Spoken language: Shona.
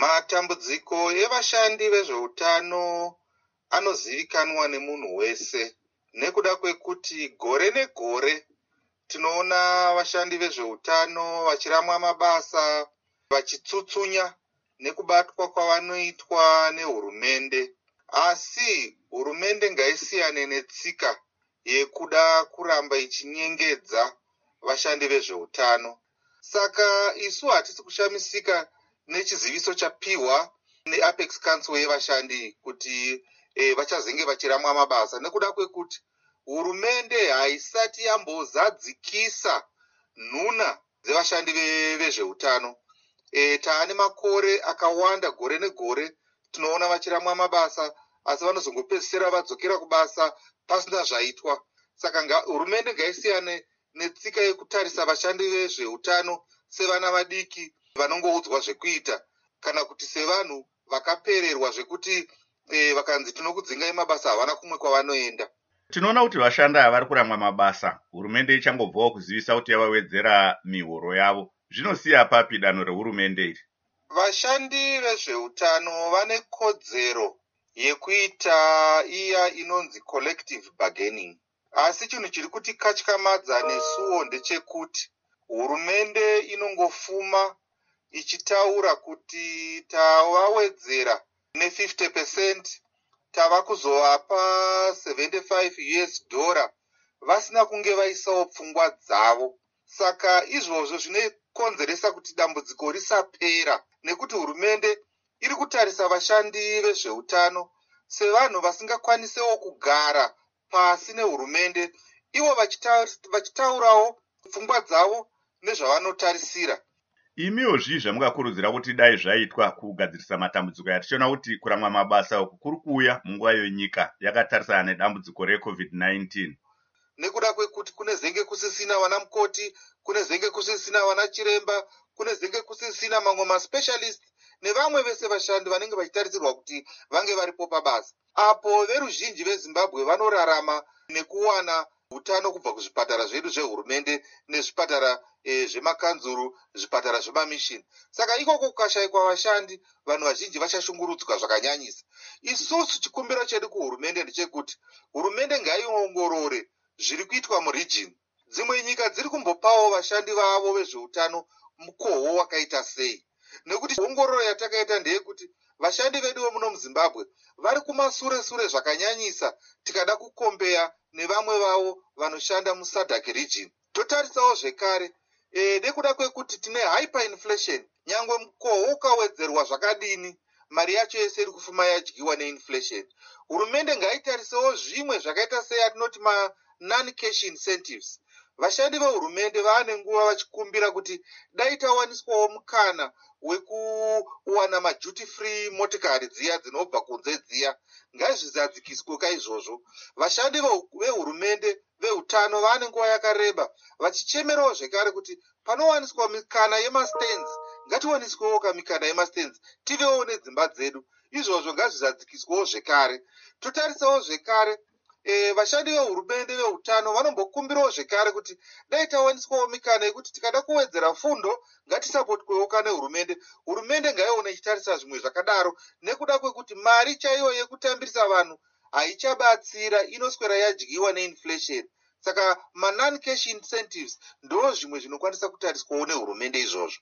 Matambudziko evashandi vezveutano anozivikanwa nemunhu wese, nekuda kwekuti gore negore tinoona vashandi vezveutano vachiramwa mabasa, vachitsutsunya nekubatwa kwavanoitwa nehurumende. Asi hurumende ngaisiyane netsika yekuda kuramba ichinyengedza vashandi vezveutano. Saka isu hatisi kushamisika nechiziviso chapiwa neApex Council yevashandi kuti vachazenge vachiramwa mabasa, nekuda kwekuti hurumende haisati yambozadzikisa nhuna dzevashandi vezveutano. Taane makore akawanda, gore negore tinoona vachiramwa mabasa, asi vanozongopedzisira vadzokera kubasa pasina zvaitwa. Saka hurumende ngaisiyane netsika yekutarisa vashandi vezveutano sevana vadiki vanongoudzwa zvekuita, kana kuti sevanhu vakapererwa zvekuti vakanzi tinokudzingai mabasa havana kumwe kwavanoenda. Tinoona kuti vashandi ava vari kuramwa mabasa, hurumende ichangobvawo kuzivisa kuti yavawedzera mihoro yavo. Zvinosiya papi danho rehurumende iri? Vashandi vezveutano vane kodzero yekuita iya inonzi collective bargaining. Asi chinhu chiri kutikatyamadza nesuwo ndechekuti hurumende inongofuma ichitaura kuti tavawedzera ne50%, tava kuzovapa $75 vasina kunge vaisawo pfungwa dzavo. Saka izvozvo zvinokonzeresa kuti dambudziko risapera, nekuti hurumende iri kutarisa vashandi vezveutano sevanhu vasingakwanisewo kugara pasi nehurumende, ivo vachitaurawo pfungwa dzavo nezvavanotarisira. Imiwo zvii zvamungakurudzira kuti dai zvaitwa kugadzirisa matambudziko aya, tichiona kuti kuramwa mabasa uku kuri kuuya munguva yenyika yakatarisana nedambudziko reCovid-19? Nekuda kwekuti kune zenge kusisina vana mukoti, kune zenge kusisina vana chiremba, kune zenge kusisina mamwe maspecialist nevamwe vese vashandi vanenge vachitarisirwa kuti vange varipo pabasa. Apo veruzhinji veZimbabwe vanorarama nekuwana utano kubva kuzvipatara zvedu zvehurumende nezvipatara zvemakanzuru, zvipatara zvemamishini. Saka ikoko kukashayikwa vashandi, vanhu vazhinji vachashungurudzwa zvakanyanyisa. Isusu chikumbiro chedu kuhurumende ndechekuti hurumende ngaiongorore zviri kuitwa muregion. Dzimwe nyika dziri kumbopawo vashandi vavo vezveutano mukoho wakaita sei, nekuti ongororo yatakaita ndeyekuti vashandi vedu vemuno muZimbabwe vari kumasure-sure zvakanyanyisa tikada kukombeya nevamwe vavo vanoshanda muSADC region. Totarisawo zvekare nekuda kwekuti tine hyperinflation, nyangwe mukoho ukawedzerwa zvakadini, mari yacho yese iri kufuma yadyiwa neinflation. Hurumende ngaitarisewo zvimwe zvakaita seyatinoti non-cash incentives. Vashandi vehurumende vane nguva vachikumbira kuti dai tawaniswawo mukana wekuwana maduty free motikari dziya dzinobva kunze dziya, ngazvizadzikiswe kaizvozvo. Vashandi vehurumende veutano vane nguva yakareba vachichemerawo zvekare kuti panowaniswa mikana yemastands, ngatiwaniswewo kamikana yemastands tivewo nedzimba dzedu. Izvozvo ngazvizadzikiswewo zvekare. Totarisawo zvekare vashandi vehurumende veutano vanombokumbirawo zvekare kuti dai tawaniswawo mikana yekuti tikada kuwedzera fundo ngatisapotwewo kana hurumende. Hurumende ngaione ichitarisa zvimwe zvakadaro, nekuda kwekuti mari chaiyo yekutambirisa vanhu haichabatsira, inoswera yadyiwa neinflation. Saka non-cash incentives ndo zvimwe zvinokwanisa kutariswawo nehurumende izvozvo.